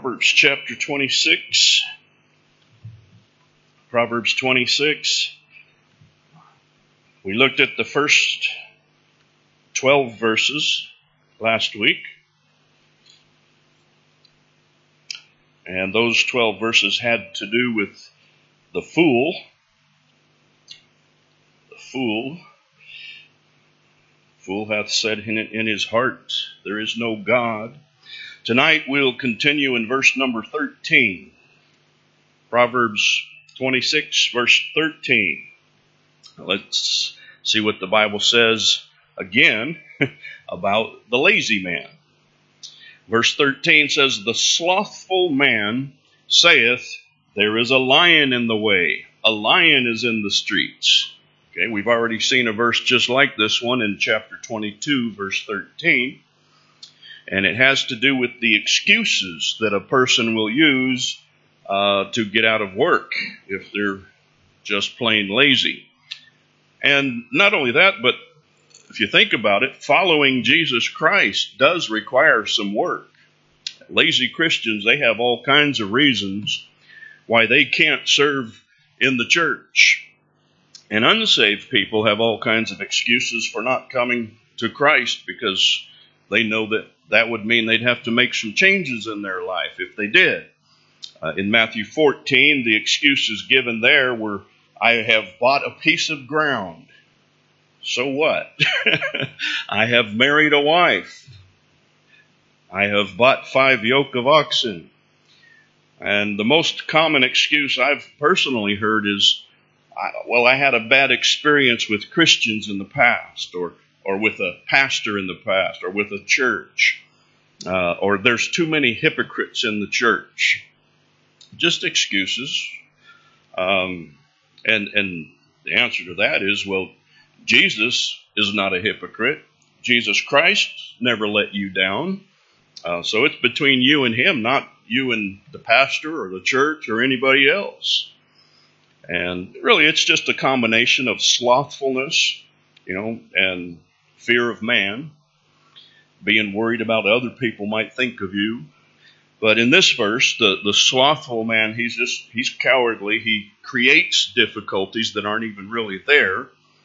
Proverbs chapter 26. Proverbs 26. We looked at the first 12 verses last week. And those 12 verses had to do with the fool. The fool hath said in his heart, there is no God. Tonight we'll continue in verse number 13. Proverbs 26, verse 13. Let's see what the Bible says again about the lazy man. Verse 13 says, the slothful man saith, there is a lion in the way. A lion is in the streets. Okay, we've already seen a verse just like this one in chapter 22, verse 13. And it has to do with the excuses that a person will use to get out of work if they're just plain lazy. And not only that, but if you think about it, following Jesus Christ does require some work. Lazy Christians, they have all kinds of reasons why they can't serve in the church. And unsaved people have all kinds of excuses for not coming to Christ because they know that would mean they'd have to make some changes in their life if they did. In Matthew 14, the excuses given there were, I have bought a piece of ground. So what? I have married a wife. I have bought 5 yoke of oxen. And the most common excuse I've personally heard is, I had a bad experience with Christians in the past, or with a pastor in the past, or with a church, or there's too many hypocrites in the church. Just excuses. And the answer to that is, well, Jesus is not a hypocrite. Jesus Christ never let you down. So it's between you and him, not you and the pastor or the church or anybody else. And really, it's just a combination of slothfulness, and fear of man, being worried about what other people might think of you. But in this verse, the slothful man, he's cowardly. He creates difficulties that aren't even really there,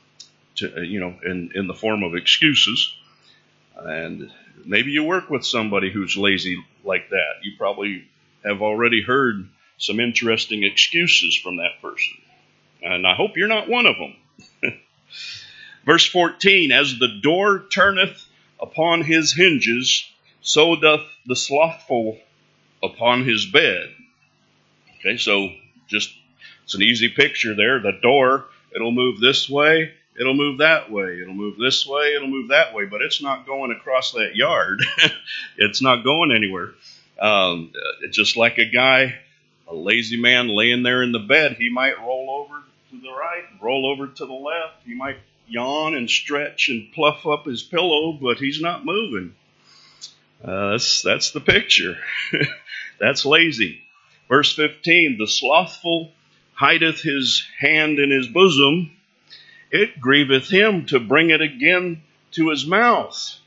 in the form of excuses. And maybe you work with somebody who's lazy like that. You probably have already heard some interesting excuses from that person. And I hope you're not one of them. Verse 14, as the door turneth upon his hinges, so doth the slothful upon his bed. Okay, so it's an easy picture there. The door, it'll move this way, it'll move that way, it'll move this way, it'll move that way, but it's not going across that yard. It's not going anywhere. It's just like a lazy man laying there in the bed. He might roll over to the right, roll over to the left. He might yawn and stretch and pluff up his pillow, but he's not moving. That's the picture. That's lazy. Verse 15, the slothful hideth his hand in his bosom. It grieveth him to bring it again to his mouth.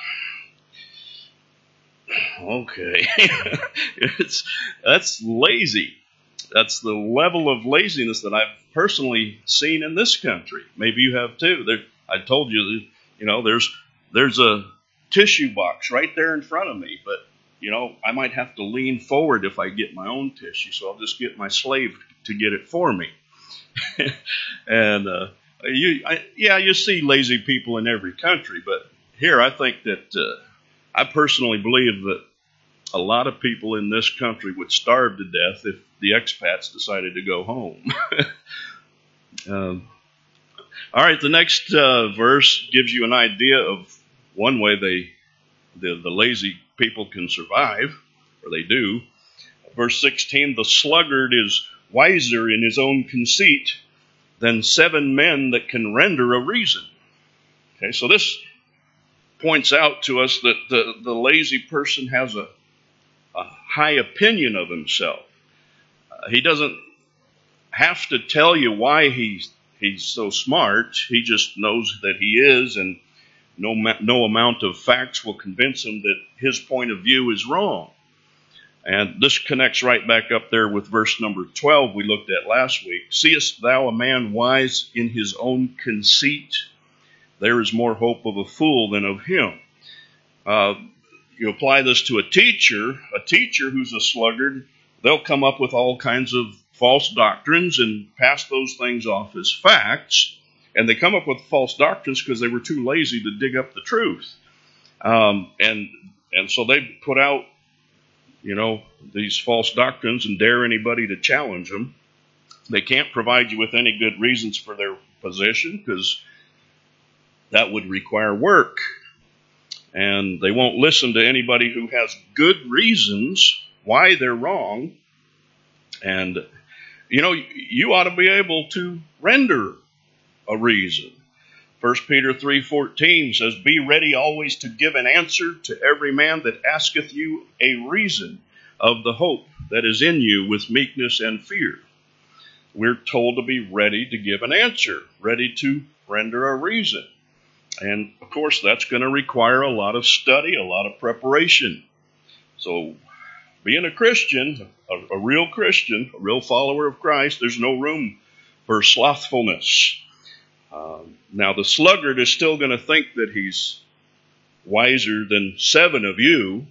Okay. That's lazy. That's the level of laziness that I've personally seen in this country. Maybe you have too. I told you that, there's a tissue box right there in front of me, but I might have to lean forward if I get my own tissue, so I'll just get my slave to get it for me. And you see lazy people in every country, but here I think that I personally believe that a lot of people in this country would starve to death if the expats decided to go home. All right, the next verse gives you an idea of one way the lazy people can survive, or they do. Verse 16, the sluggard is wiser in his own conceit than 7 men that can render a reason. Okay, so this points out to us that the lazy person has a high opinion of himself. He doesn't have to tell you why he's so smart. He just knows that he is, and no amount of facts will convince him that his point of view is wrong. And this connects right back up there with verse number 12 we looked at last week. Seest thou a man wise in his own conceit? There is more hope of a fool than of him. You apply this to a teacher who's a sluggard, they'll come up with all kinds of false doctrines and pass those things off as facts. And they come up with false doctrines because they were too lazy to dig up the truth. And so they put out, these false doctrines and dare anybody to challenge them. They can't provide you with any good reasons for their position because that would require work. And they won't listen to anybody who has good reasons why they're wrong. And, you ought to be able to render a reason. 1 Peter 3:14 says, Be ready always to give an answer to every man that asketh you a reason of the hope that is in you with meekness and fear. We're told to be ready to give an answer, ready to render a reason. And, of course, that's going to require a lot of study, a lot of preparation. So, being a Christian, a real Christian, a real follower of Christ, there's no room for slothfulness. Now, the sluggard is still going to think that he's wiser than 7 of you.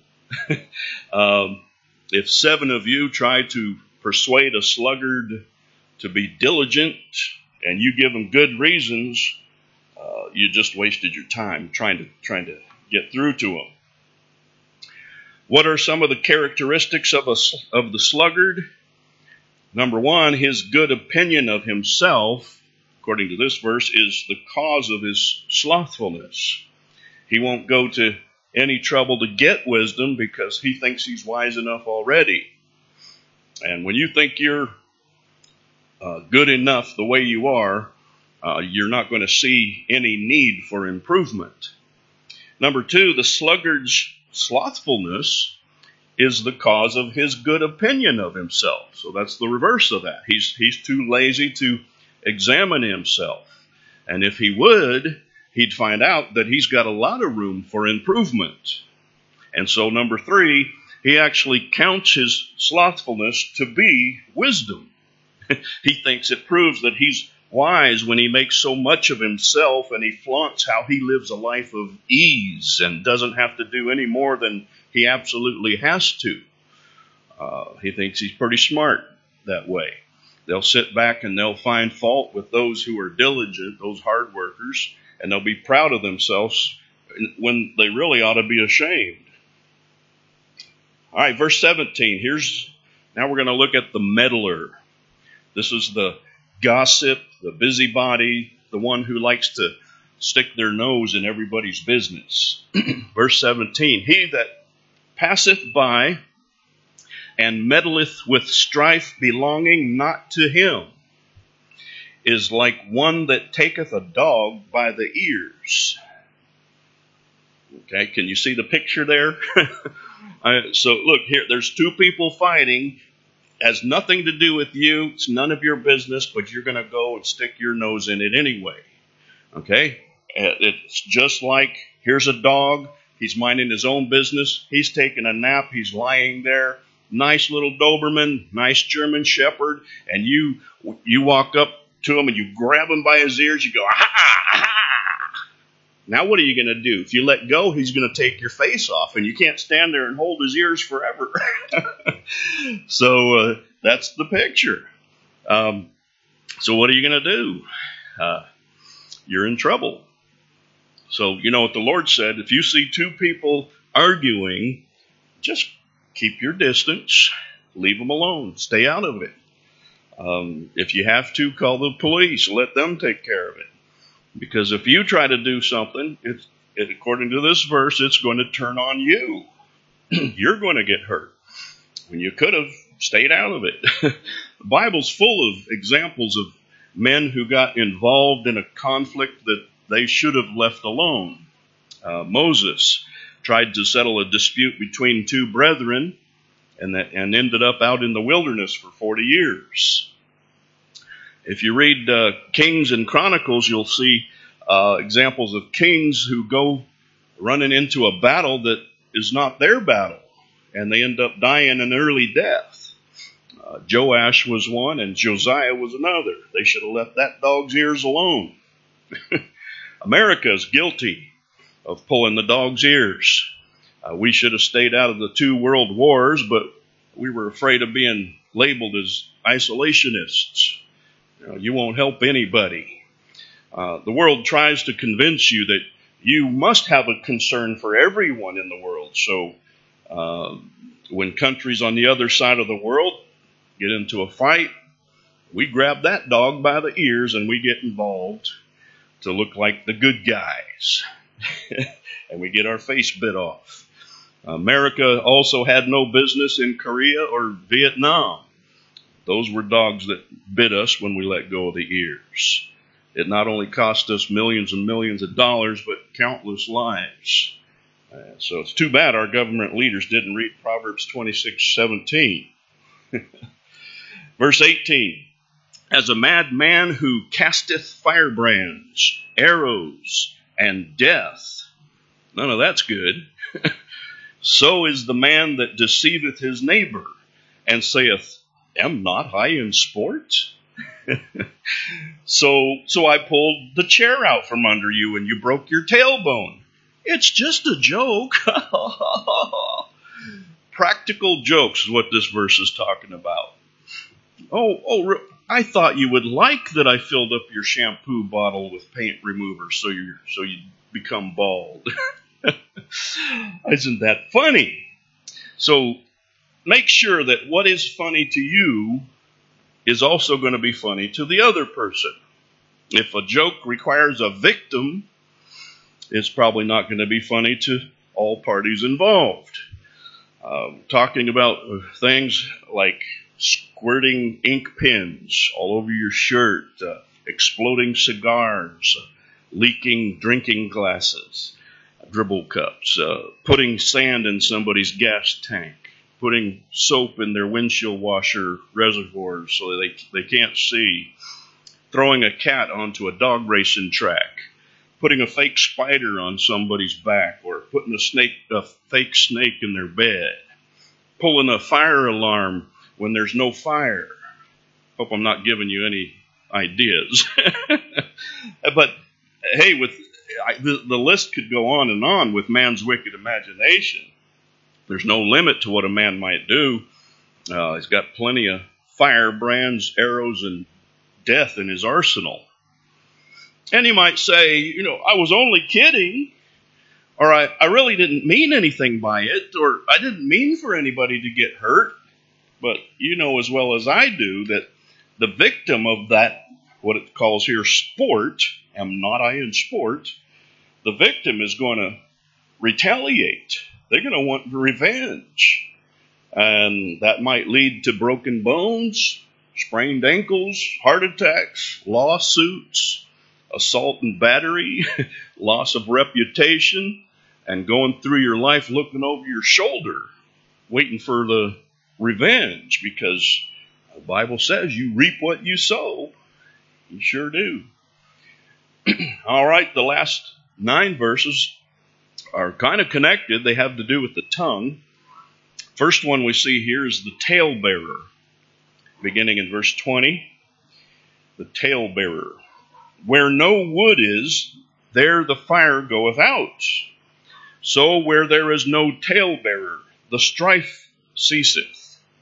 If 7 of you try to persuade a sluggard to be diligent and you give him good reasons, you just wasted your time trying to get through to him. What are some of the characteristics of the sluggard? Number 1, his good opinion of himself, according to this verse, is the cause of his slothfulness. He won't go to any trouble to get wisdom because he thinks he's wise enough already. And when you think you're good enough the way you are, you're not going to see any need for improvement. Number 2, the sluggard's slothfulness is the cause of his good opinion of himself. So that's the reverse of that. He's too lazy to examine himself. And if he would, he'd find out that he's got a lot of room for improvement. And so number 3, he actually counts his slothfulness to be wisdom. He thinks it proves that he's wise when he makes so much of himself and he flaunts how he lives a life of ease and doesn't have to do any more than he absolutely has to. He thinks he's pretty smart that way. They'll sit back and they'll find fault with those who are diligent, those hard workers, and they'll be proud of themselves when they really ought to be ashamed. All right, verse 17. Now we're going to look at the meddler. This is the gossip, the busybody, the one who likes to stick their nose in everybody's business. Verse 17, he that passeth by and meddleth with strife belonging not to him is like one that taketh a dog by the ears. Okay, can you see the picture there? So look here, there's 2 people fighting. Has nothing to do with you. It's none of your business, but you're going to go and stick your nose in it anyway. Okay? It's just like, here's a dog. He's minding his own business. He's taking a nap. He's lying there. Nice little Doberman, nice German Shepherd. And you walk up to him and you grab him by his ears. You go, ah! Now what are you going to do? If you let go, he's going to take your face off, and you can't stand there and hold his ears forever. So that's the picture. So what are you going to do? You're in trouble. So you know what the Lord said, if you see 2 people arguing, just keep your distance, leave them alone, stay out of it. If you have to, call the police, let them take care of it. Because if you try to do something, according to this verse, it's going to turn on you. You're going to get hurt when you could have stayed out of it. The Bible's full of examples of men who got involved in a conflict that they should have left alone. Moses tried to settle a dispute between 2 brethren and ended up out in the wilderness for 40 years. If you read Kings and Chronicles, you'll see examples of kings who go running into a battle that is not their battle. and they end up dying an early death. Joash was one, and Josiah was another. They should have left that dog's ears alone. America is guilty of pulling the dog's ears. We should have stayed out of the 2 world wars, but we were afraid of being labeled as isolationists. You won't help anybody. The world tries to convince you that you must have a concern for everyone in the world. So when countries on the other side of the world get into a fight, we grab that dog by the ears and we get involved to look like the good guys. And we get our face bit off. America also had no business in Korea or Vietnam. Those were dogs that bit us when we let go of the ears. It not only cost us millions and millions of dollars, but countless lives. So it's too bad our government leaders didn't read Proverbs 26:17. Verse 18. As a madman who casteth firebrands, arrows, and death. None of that's good. So is the man that deceiveth his neighbor, and saith, Am not I in sport? So I pulled the chair out from under you, and you broke your tailbone. It's just a joke. Practical jokes is what this verse is talking about. I thought you would like that I filled up your shampoo bottle with paint remover so you become bald. Isn't that funny? So make sure that what is funny to you is also going to be funny to the other person. If a joke requires a victim, it's probably not going to be funny to all parties involved. Talking about things like squirting ink pens all over your shirt, exploding cigars, leaking drinking glasses, dribble cups, putting sand in somebody's gas tank, putting soap in their windshield washer reservoirs so they can't see, throwing a cat onto a dog racing track, putting a fake spider on somebody's back, or putting a fake snake in their bed, pulling a fire alarm when there's no fire. Hope I'm not giving you any ideas. But hey, the list could go on and on with man's wicked imagination. There's no limit to what a man might do. He's got plenty of firebrands, arrows, and death in his arsenal. And he might say, I was only kidding, or I really didn't mean anything by it, or I didn't mean for anybody to get hurt. But you know as well as I do that the victim of that, what it calls here sport, am not I in sport, the victim is going to retaliate. They're going to want revenge. And that might lead to broken bones, sprained ankles, heart attacks, lawsuits, assault and battery, loss of reputation, and going through your life looking over your shoulder, waiting for the revenge, because the Bible says you reap what you sow. You sure do. All right, the last 9 verses are kind of connected. They have to do with the tongue. First one we see here is the talebearer. Beginning in verse 20, the talebearer. Where no wood is, there the fire goeth out. So where there is no talebearer, the strife ceaseth.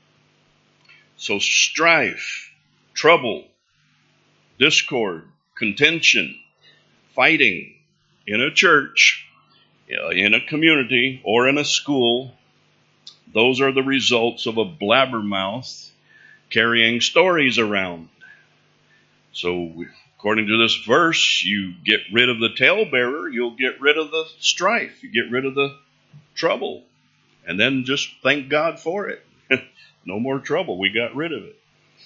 So strife, trouble, discord, contention, fighting in a church, in a community, or in a school, those are the results of a blabbermouth carrying stories around. So according to this verse, you get rid of the talebearer, you'll get rid of the strife, you get rid of the trouble, and then just thank God for it. No more trouble, we got rid of it.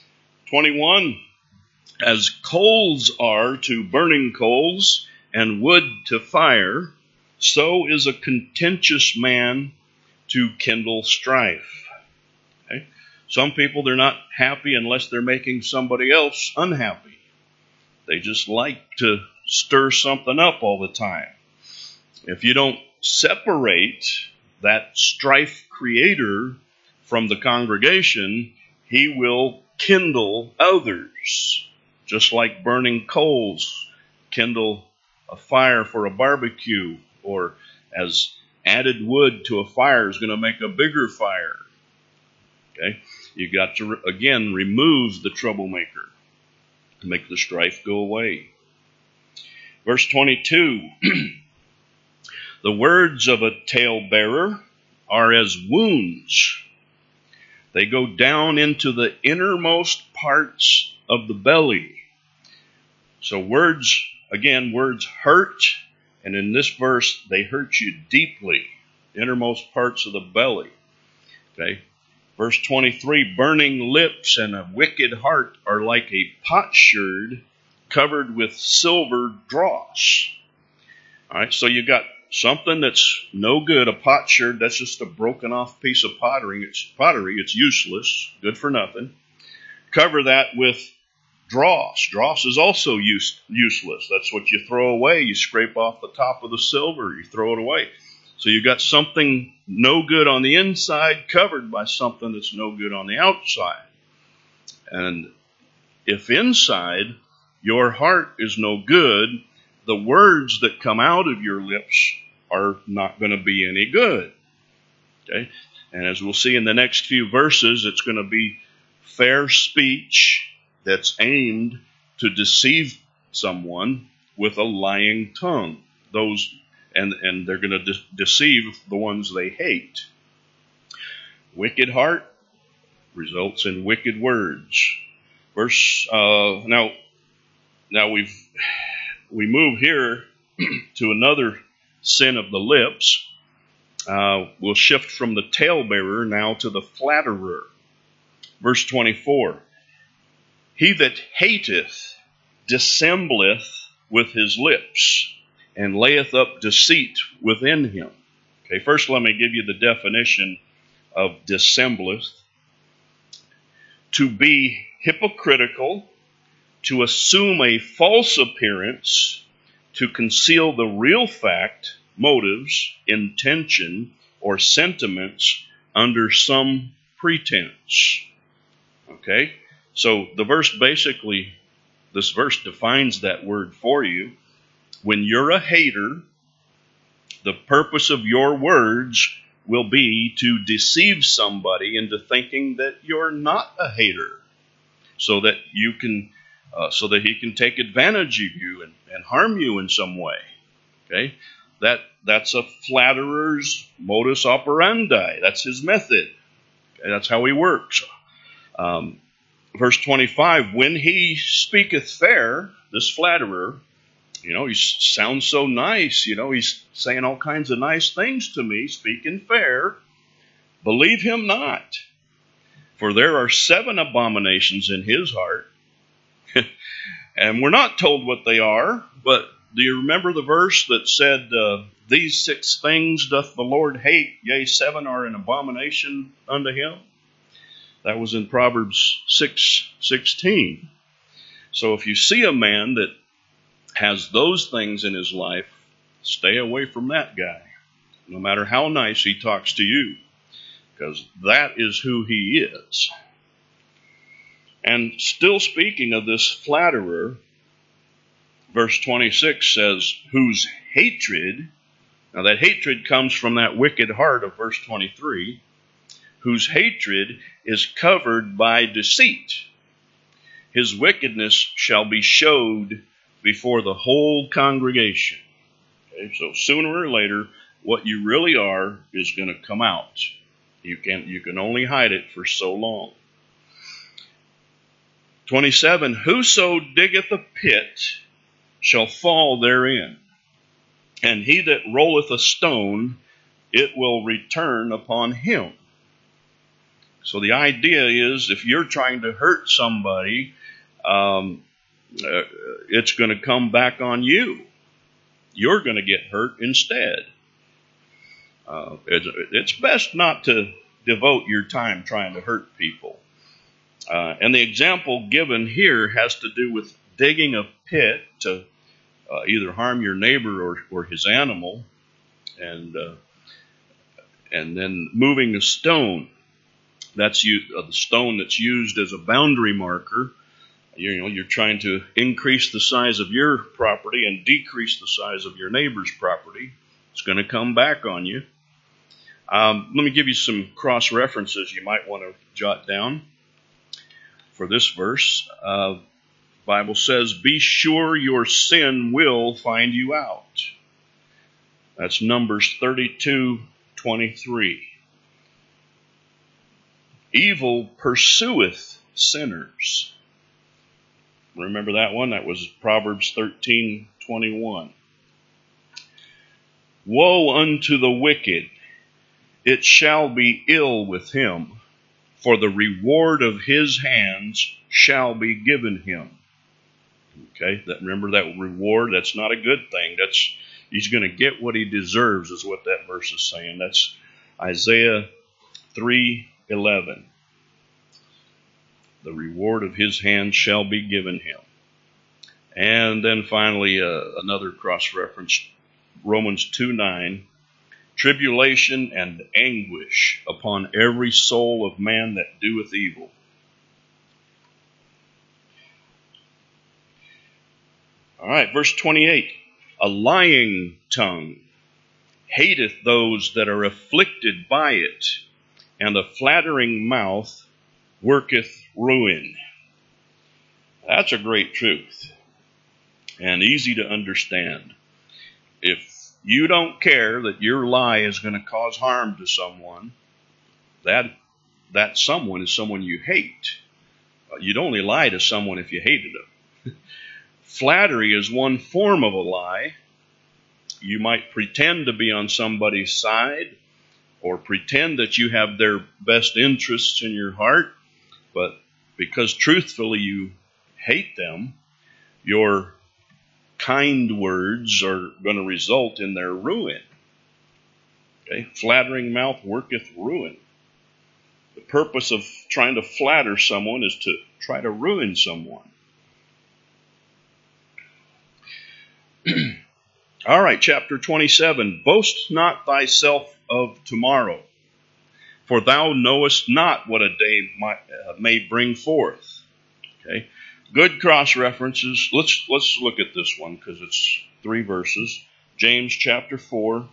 21, as coals are to burning coals and wood to fire, so is a contentious man to kindle strife. Okay? Some people, they're not happy unless they're making somebody else unhappy. They just like to stir something up all the time. If you don't separate that strife creator from the congregation, he will kindle others. Just like burning coals kindle a fire for a barbecue, or as added wood to a fire is going to make a bigger fire. Okay? You got to, again, remove the troublemaker to make the strife go away. Verse 22, the words of a talebearer are as wounds. They go down into the innermost parts of the belly. So words, again, words hurt, and in this verse, they hurt you deeply, innermost parts of the belly. Okay? Verse 23, burning lips and a wicked heart are like a potsherd covered with silver dross. All right, so you got something that's no good, a potsherd, that's just a broken off piece of pottery. It's useless, good for nothing. Cover that with dross. Dross is also useless. That's what you throw away. You scrape off the top of the silver, you throw it away. So you got something no good on the inside covered by something that's no good on the outside. And if inside your heart is no good, the words that come out of your lips are not going to be any good. Okay? And as we'll see in the next few verses, it's going to be fair speech that's aimed to deceive someone with a lying tongue. And they're going to deceive the ones they hate. Wicked heart results in wicked words. Now we move here to another sin of the lips. We'll shift from the talebearer now to the flatterer. Verse 24. He that hateth dissembleth with his lips, and layeth up deceit within him. Okay, first let me give you the definition of dissembleth. To be hypocritical, to assume a false appearance, to conceal the real fact, motives, intention, or sentiments under some pretense. Okay, so this verse defines that word for you. When you're a hater, the purpose of your words will be to deceive somebody into thinking that you're not a hater, so that he can take advantage of you and harm you in some way. Okay, that's a flatterer's modus operandi. That's his method. Okay? That's how he works. Verse 25: when he speaketh fair, this flatterer, he sounds so nice. He's saying all kinds of nice things to me, speaking fair. Believe him not, for there are 7 abominations in his heart. And we're not told what they are, but do you remember the verse that said, these 6 things doth the Lord hate, yea, 7 are an abomination unto him? That was in Proverbs 6:16. So if you see a man that has those things in his life, stay away from that guy, no matter how nice he talks to you, because that is who he is. And still speaking of this flatterer, verse 26 says, whose hatred, now that hatred comes from that wicked heart of verse 23, whose hatred is covered by deceit. His wickedness shall be showed before the whole congregation. Okay, so sooner or later, what you really are is going to come out. You can only hide it for so long. 27, whoso diggeth a pit shall fall therein, and he that rolleth a stone, it will return upon him. So the idea is, if you're trying to hurt somebody, it's going to come back on you. You're going to get hurt instead. It's best not to devote your time trying to hurt people. And the example given here has to do with digging a pit to either harm your neighbor or his animal. And And then moving a stone. That's the stone that's used as a boundary marker. You're trying to increase the size of your property and decrease the size of your neighbor's property. It's going to come back on you. Let me give you some cross references you might want to jot down for this verse. Bible says, "Be sure your sin will find you out." That's Numbers 32:23. "Evil pursueth sinners." Remember that one? That was Proverbs 13:21. "Woe unto the wicked, it shall be ill with him, for the reward of his hands shall be given him." Okay, remember that reward, that's not a good thing. He's going to get what he deserves, is what that verse is saying. That's Isaiah 3:11. The reward of his hands shall be given him. And then finally, another cross-reference, Romans 2:9. "Tribulation and anguish upon every soul of man that doeth evil." All right, verse 28. "A lying tongue hateth those that are afflicted by it, and a flattering mouth worketh ruin." That's a great truth and easy to understand. If you don't care that your lie is going to cause harm to someone, that someone is someone you hate. You'd only lie to someone if you hated them. Flattery is one form of a lie. You might pretend to be on somebody's side or pretend that you have their best interests in your heart, but because truthfully you hate them, your kind words are going to result in their ruin. Okay? Flattering mouth worketh ruin. The purpose of trying to flatter someone is to try to ruin someone. All right, chapter 27. "Boast not thyself of tomorrow, for thou knowest not what a day may bring forth." Okay, good cross references. Let's look at this one because it's 3 verses. James chapter 4.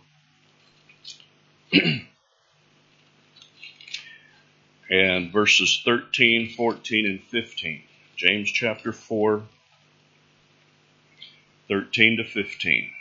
And verses 13, 14, and 15. James chapter 4, 13 to 15.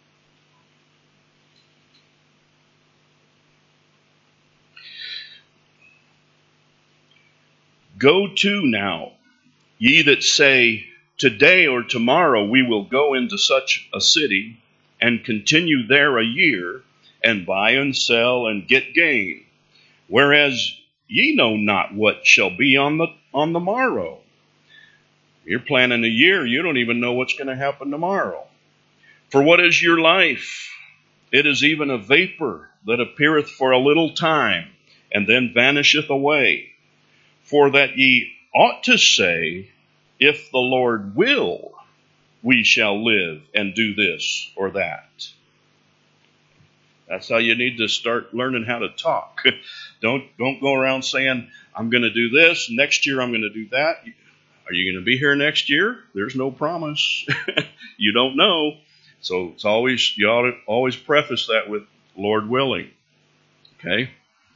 "Go to now, ye that say, Today or tomorrow we will go into such a city, and continue there a year, and buy and sell, and get gain. Whereas ye know not what shall be on the morrow." You're planning a year, you don't even know what's going to happen tomorrow. "For what is your life? It is even a vapor that appeareth for a little time, and then vanisheth away. For that ye ought to say, If the Lord will, we shall live and do this or that." That's how you need to start learning how to talk. Don't go around saying, "I'm going to do this, next year I'm going to do that." Are you going to be here next year? There's no promise. You don't know. So you ought to always preface that with "Lord willing." Okay?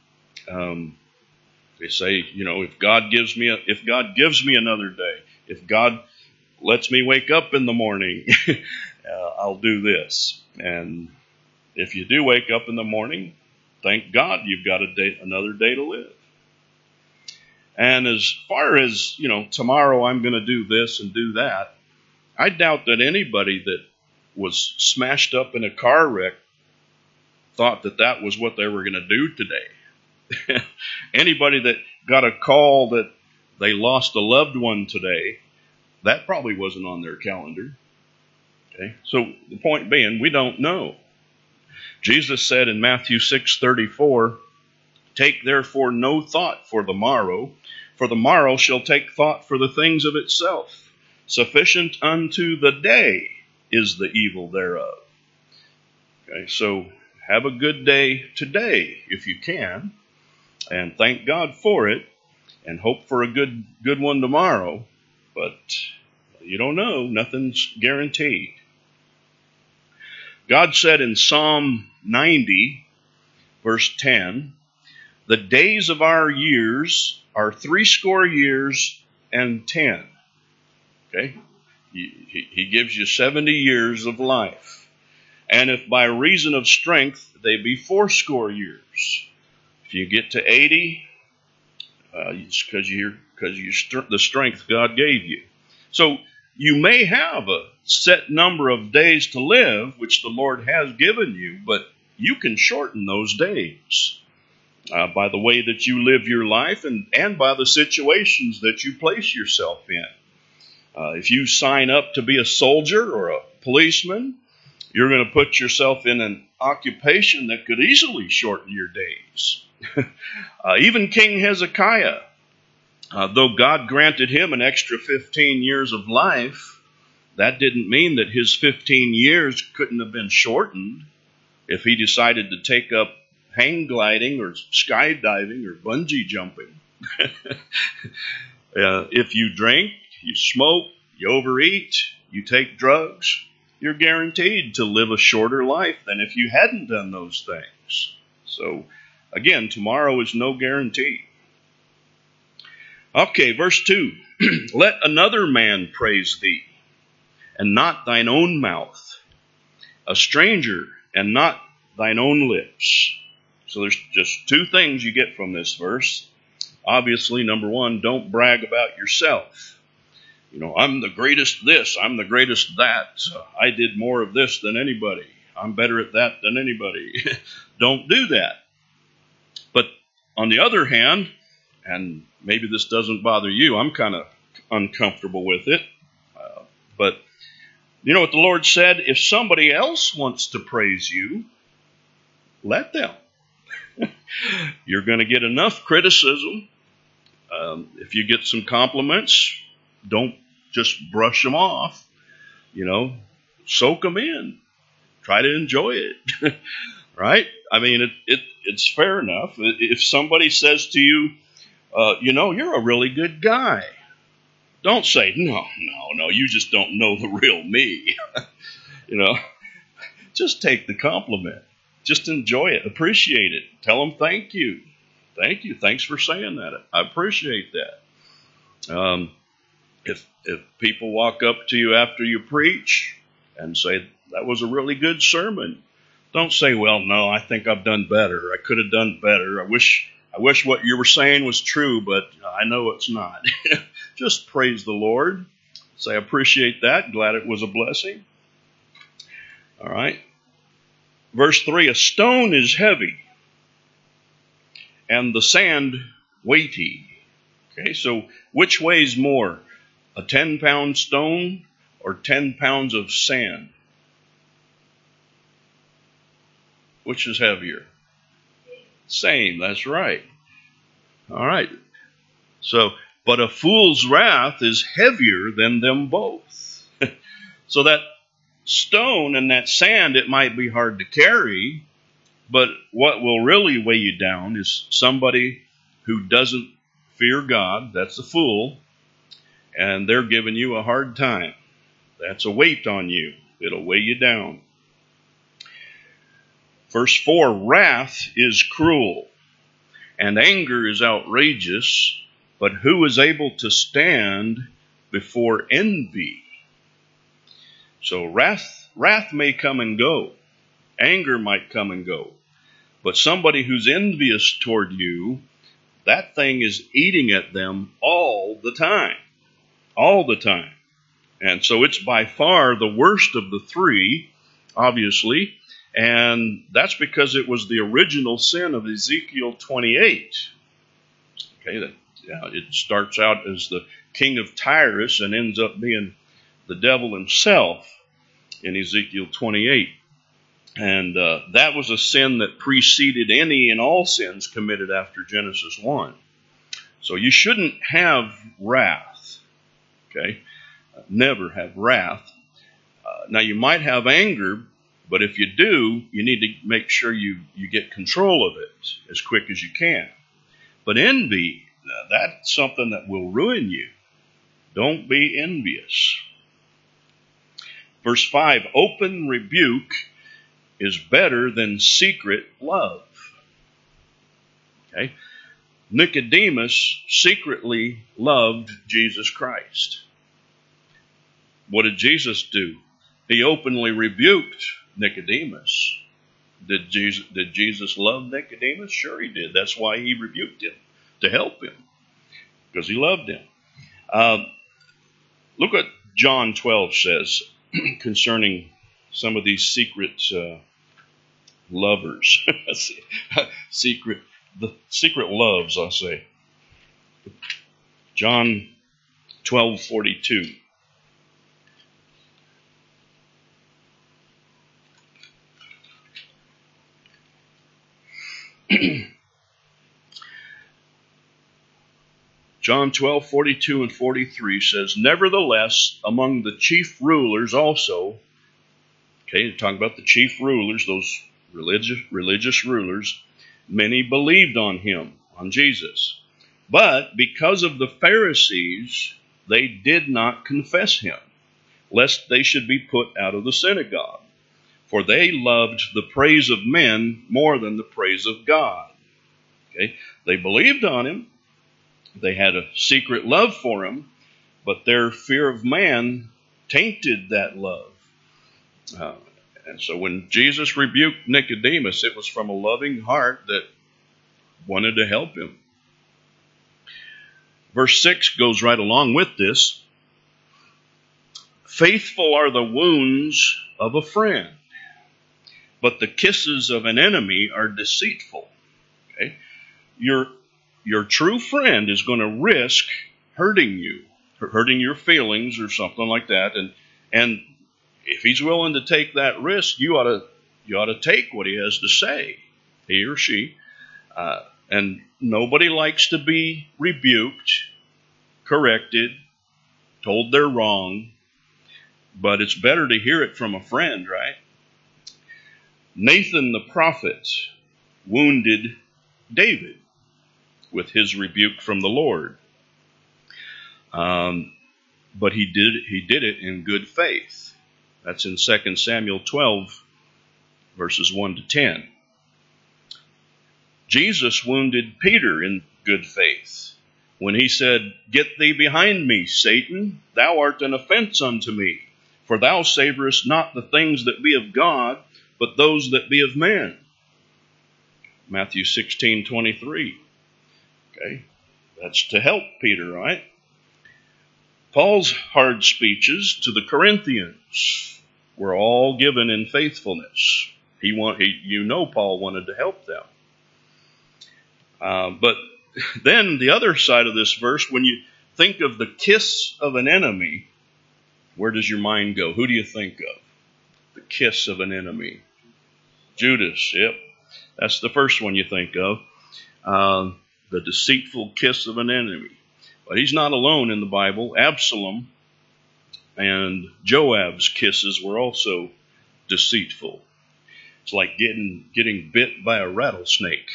They say, if God gives me another day, if God lets me wake up in the morning, I'll do this. And if you do wake up in the morning, thank God you've got another day to live. And as far as, tomorrow I'm going to do this and do that, I doubt that anybody that was smashed up in a car wreck thought that was what they were going to do today. Anybody that got a call that they lost a loved one today, that probably wasn't on their calendar. Okay, so the point being, we don't know. Jesus said in Matthew 6:34, "Take therefore no thought for the morrow shall take thought for the things of itself. Sufficient unto the day is the evil thereof." Okay, so have a good day today if you can, and thank God for it, and hope for a good one tomorrow. But you don't know. Nothing's guaranteed. God said in Psalm 90, verse 10, the days of our years are 80 years and 10. Okay? He gives you 70 years of life. And if by reason of strength they be 80 years. If you get to 80, it's because the strength God gave you. So you may have a set number of days to live, which the Lord has given you, but you can shorten those days by the way that you live your life and by the situations that you place yourself in. If you sign up to be a soldier or a policeman, you're going to put yourself in an occupation that could easily shorten your days. Even King Hezekiah, though God granted him an extra 15 years of life, that didn't mean that his 15 years couldn't have been shortened if he decided to take up hang gliding or skydiving or bungee jumping. If you drink, you smoke, you overeat, you take drugs, you're guaranteed to live a shorter life than if you hadn't done those things. So, again, tomorrow is no guarantee. Okay, verse 2. Let another man praise thee, and not thine own mouth, a stranger, and not thine own lips. So there's just two things you get from this verse. Obviously, number one, don't brag about yourself. You know, I'm the greatest this, I'm the greatest that. I did more of this than anybody. I'm better at that than anybody. Don't do that. But on the other hand, and maybe this doesn't bother you, I'm kind of uncomfortable with it. But you know what the Lord said? If somebody else wants to praise you, let them. You're going to get enough criticism. If you get some compliments, don't just brush them off. You know, soak them in. Try to enjoy it. Right? I mean, it's fair enough. If somebody says to you, you know, you're a really good guy, don't say, no, you just don't know the real me. You know, just take the compliment. Just enjoy it. Appreciate it. Tell them thank you. Thank you. Thanks for saying that. I appreciate that. If people walk up to you after you preach and say, that was a really good sermon, don't say, well, no, I think I've done better. I could have done better. I wish what you were saying was true, but I know it's not. Just praise the Lord. Say, I appreciate that. Glad it was a blessing. All right. Verse 3, a stone is heavy, and the sand weighty. Okay, so which weighs more, a 10-pound stone or 10 pounds of sand? Which is heavier? Same, that's right. All right. So, but a fool's wrath is heavier than them both. So that stone and that sand, it might be hard to carry, but what will really weigh you down is somebody who doesn't fear God. That's a fool, and they're giving you a hard time. That's a weight on you. It'll weigh you down. Verse 4, wrath is cruel, and anger is outrageous, but who is able to stand before envy? So wrath may come and go. Anger might come and go. But somebody who's envious toward you, that thing is eating at them all the time. All the time. And so it's by far the worst of the three, obviously. And that's because it was the original sin of Ezekiel 28. Okay, it starts out as the king of Tyrus and ends up being the devil himself in Ezekiel 28. And that was a sin that preceded any and all sins committed after Genesis 1. So you shouldn't have wrath. Okay? Never have wrath. Now you might have anger, But if you do, you need to make sure you get control of it as quick as you can. But envy, that's something that will ruin you. Don't be envious. Verse 5, open rebuke is better than secret love. Okay? Nicodemus secretly loved Jesus Christ. What did Jesus do? He openly rebuked Nicodemus. Did Jesus love Nicodemus? Sure he did. That's why he rebuked him, to help him, because he loved him. Look what John 12 says concerning some of these secret lovers. The secret loves, I'll say. John 12:42. John 12:42 and 43 says, nevertheless, among the chief rulers also, okay, talking about the chief rulers, those religious rulers, many believed on him, on Jesus. But because of the Pharisees, they did not confess him, lest they should be put out of the synagogue. For they loved the praise of men more than the praise of God. Okay? They believed on him. They had a secret love for him, but their fear of man tainted that love. And so when Jesus rebuked Nicodemus, it was from a loving heart that wanted to help him. Verse 6 goes right along with this. Faithful are the wounds of a friend, but the kisses of an enemy are deceitful. Okay? Your true friend is going to risk hurting you, hurting your feelings or something like that. And if he's willing to take that risk, you ought to take what he has to say, he or she. And nobody likes to be rebuked, corrected, told they're wrong. But it's better to hear it from a friend, right? Nathan the prophet wounded David with his rebuke from the Lord. But he did it in good faith. That's in 2 Samuel 12, verses 1 to 10. Jesus wounded Peter in good faith when he said, get thee behind me, Satan, thou art an offense unto me, for thou savorest not the things that be of God, but those that be of men. Matthew 16:23. Okay, that's to help Peter, right? Paul's hard speeches to the Corinthians were all given in faithfulness. Paul wanted to help them. But then the other side of this verse, when you think of the kiss of an enemy, where does your mind go? Who do you think of? The kiss of an enemy. Judas, yep. That's the first one you think of. The deceitful kiss of an enemy. But he's not alone in the Bible. Absalom and Joab's kisses were also deceitful. It's like getting bit by a rattlesnake.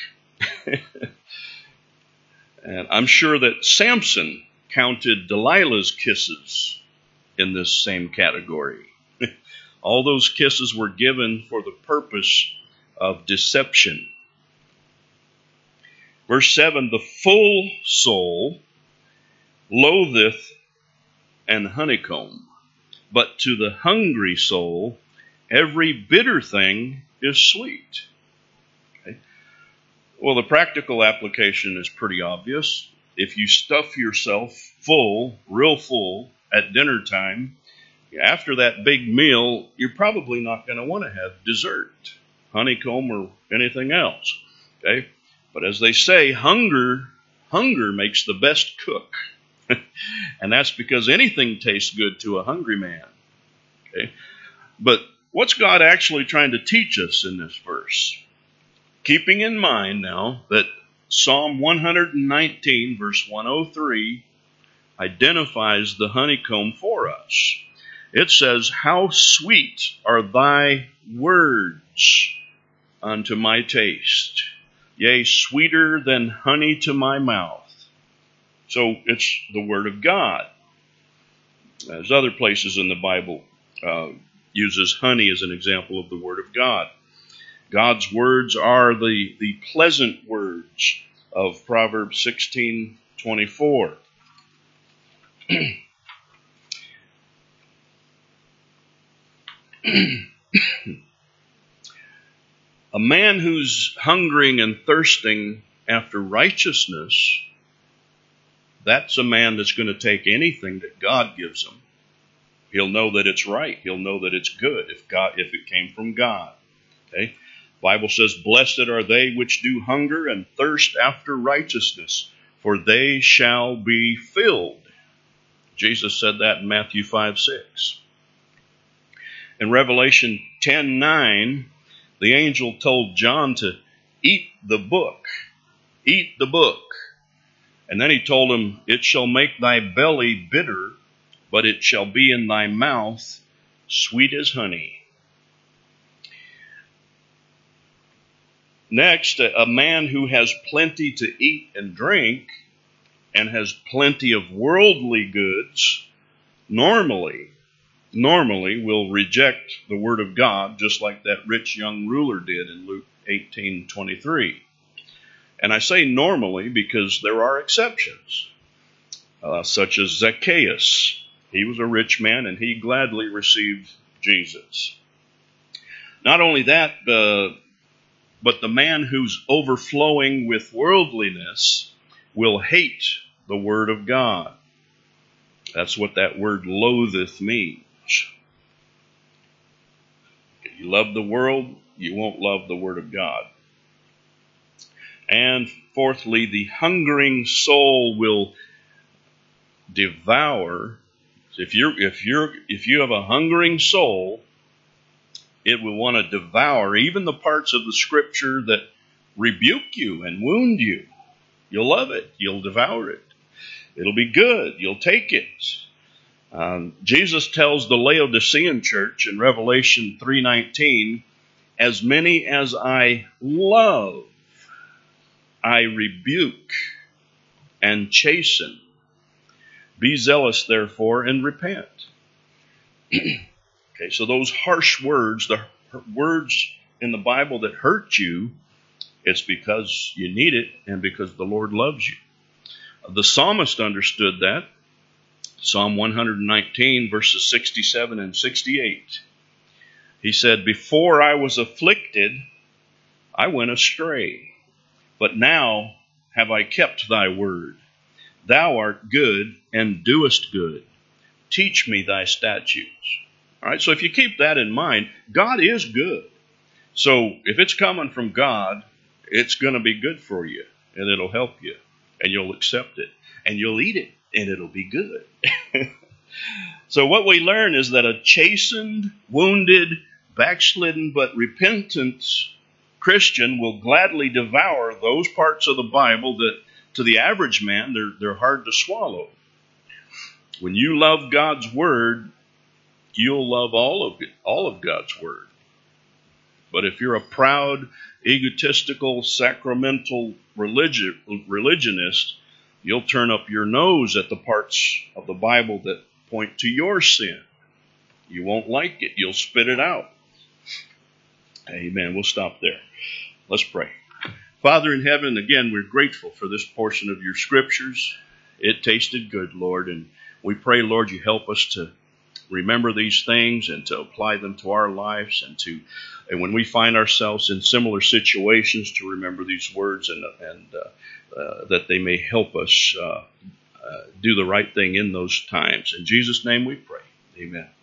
And I'm sure that Samson counted Delilah's kisses in this same category. All those kisses were given for the purpose of deception. Verse 7, the full soul loatheth an honeycomb, but to the hungry soul every bitter thing is sweet. Okay. Well, the practical application is pretty obvious. If you stuff yourself full, real full, at dinner time, after that big meal, you're probably not going to want to have dessert, honeycomb, or anything else. Okay? But as they say, hunger makes the best cook. And that's because anything tastes good to a hungry man. Okay? But what's God actually trying to teach us in this verse? Keeping in mind now that Psalm 119, verse 103, identifies the honeycomb for us. It says, how sweet are thy words unto my taste, yea, sweeter than honey to my mouth. So it's the Word of God. There's other places in the Bible uses honey as an example of the Word of God. God's words are the pleasant words of Proverbs 16:24. A man who's hungering and thirsting after righteousness, that's a man that's going to take anything that God gives him. He'll know that it's right. He'll know that it's good if it came from God. Okay? The Bible says, blessed are they which do hunger and thirst after righteousness, for they shall be filled. Jesus said that in Matthew 5:6. In Revelation 10:9, the angel told John to eat the book. Eat the book. And then he told him, it shall make thy belly bitter, but it shall be in thy mouth sweet as honey. Next, a man who has plenty to eat and drink and has plenty of worldly goods normally will reject the Word of God, just like that rich young ruler did in Luke 18:23. And I say normally because there are exceptions, such as Zacchaeus. He was a rich man and he gladly received Jesus. Not only that, but the man who's overflowing with worldliness will hate the Word of God. That's what that word loatheth means. If you love the world, you won't love the Word of God. And fourthly, the hungering soul will devour. If you have a hungering soul, it will want to devour even the parts of the Scripture that rebuke you and wound you. You'll love it. You'll devour it. It'll be good. You'll take it. Jesus tells the Laodicean church in Revelation 3:19, as many as I love, I rebuke and chasten. Be zealous, therefore, and repent. Okay, so those harsh words, the words in the Bible that hurt you, it's because you need it and because the Lord loves you. The psalmist understood that. Psalm 119, verses 67 and 68. He said, before I was afflicted, I went astray. But now have I kept thy word. Thou art good and doest good. Teach me thy statutes. All right, so if you keep that in mind, God is good. So if it's coming from God, it's going to be good for you, and it'll help you, and you'll accept it, and you'll eat it, and it'll be good. So what we learn is that a chastened, wounded, backslidden, but repentant Christian will gladly devour those parts of the Bible that to the average man, they're hard to swallow. When you love God's Word, you'll love all of God's Word. But if you're a proud, egotistical, sacramental religionist, you'll turn up your nose at the parts of the Bible that point to your sin. You won't like it. You'll spit it out. Amen. We'll stop there. Let's pray. Father in heaven, again, we're grateful for this portion of your scriptures. It tasted good, Lord, and we pray, Lord, you help us to remember these things and to apply them to our lives, and when we find ourselves in similar situations, to remember these words and that they may help us do the right thing in those times. In Jesus' name we pray. Amen.